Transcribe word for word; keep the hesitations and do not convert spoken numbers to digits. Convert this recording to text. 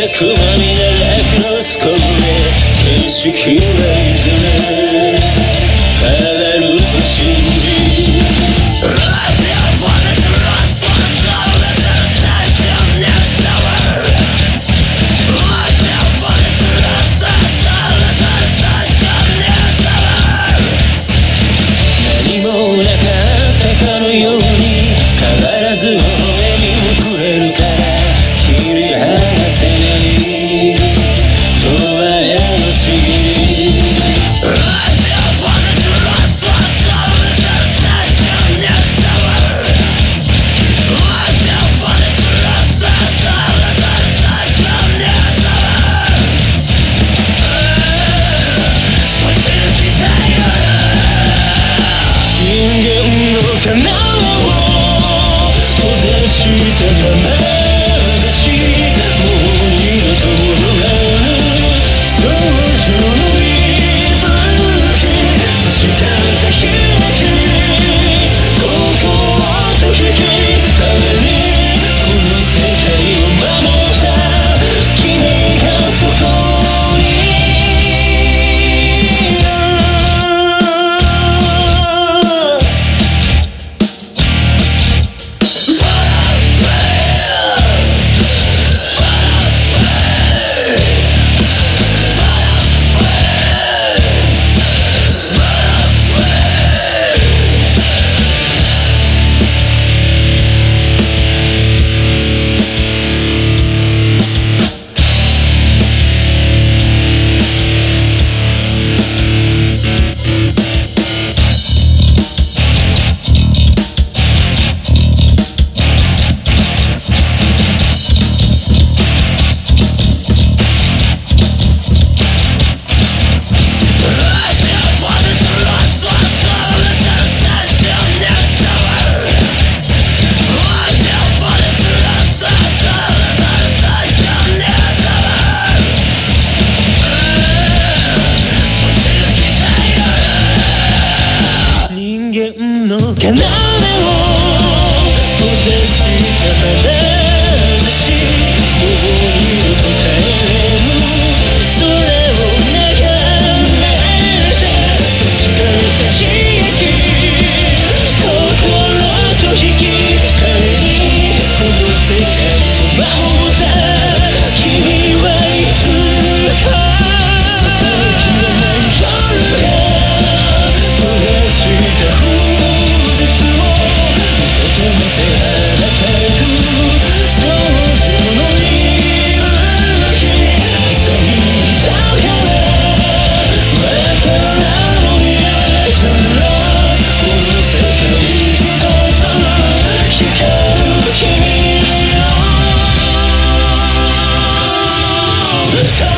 たくまみなラクロスコーで景色はいずれ変わると信じ何もなかったかのように変わらず微笑みをくれるから切り離せない永遠のちぎり人間の仮面を閉ざしたままだしもう二度と戻らぬ想像の息吹差し立った日心と引き換えにこの世界を守った君がそこに人間の要を閉ざしたままだしもう二度と帰れぬそれを眺めて差し替えた悲劇心と引き換えにこの世界を守った君はいつかささやきのない夜が閉ざした風絶を受け止めて羽ばたく想像の息吹朝日にだからわからのに会えたらこの世界一つ光る君の